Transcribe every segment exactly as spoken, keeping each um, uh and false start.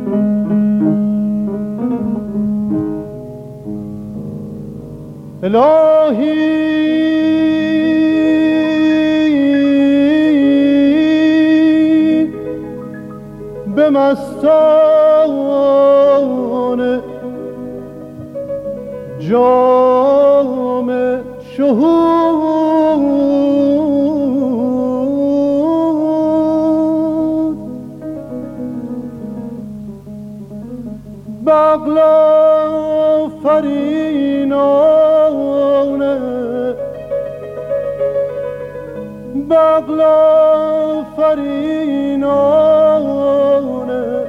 الهی به مستان جام شهود بغلا فرینانه بغلا فرینانه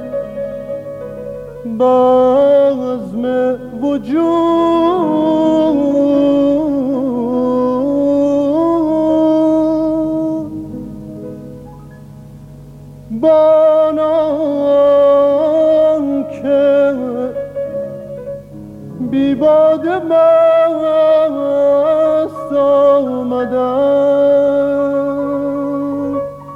بزم وجود بانان که بی باده مست آمدن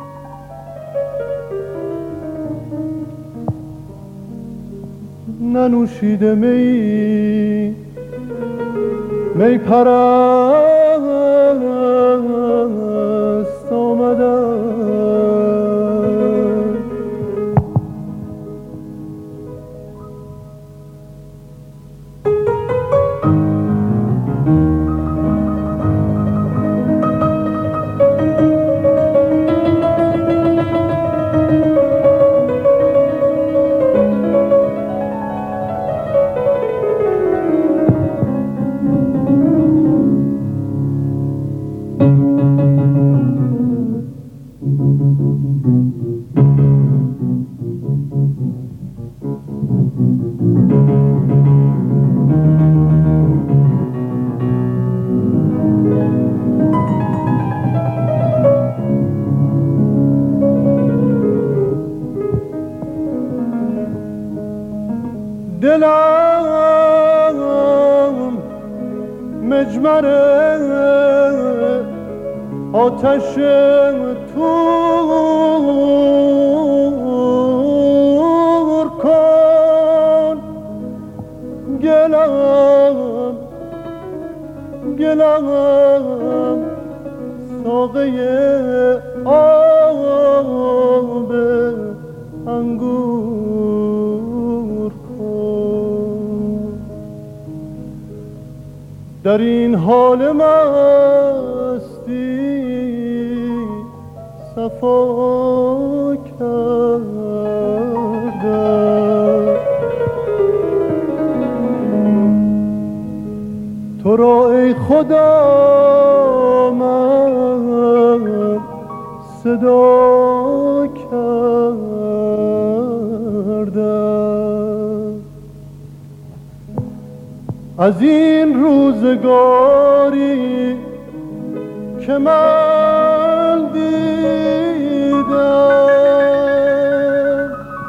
ننوشیده می می پرست آمدن دلم مجمر آتش تور کن گلم گلم ساقه آب انگور کن در این حال مستی صفا کرده تو را ای خدا من صدا کرده از این روزگاری که من دیدم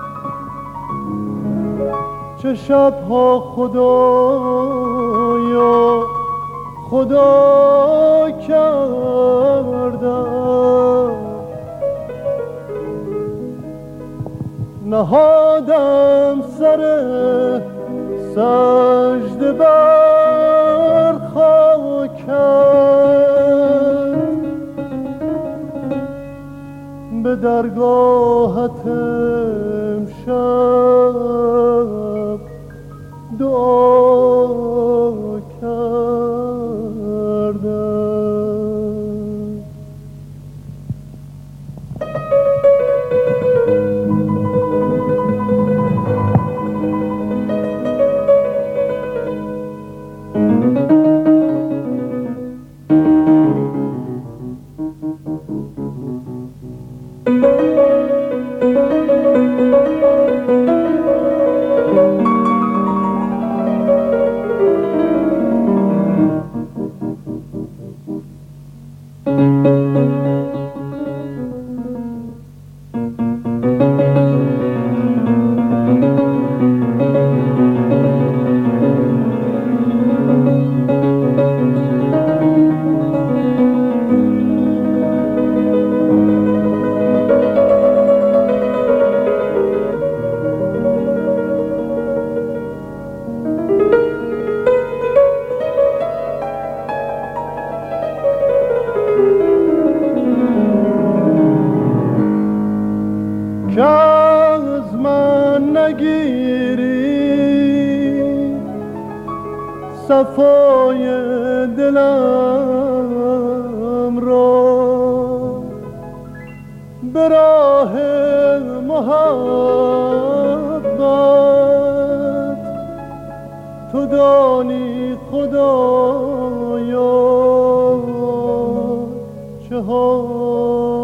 چه شبها خدایا خدا کردم نهادم سر سجده بر خاکت به درگاهت امشب دعا کردم که از من نگیری صفای دلم را، به راه محبت تو دانی خدایا چه ها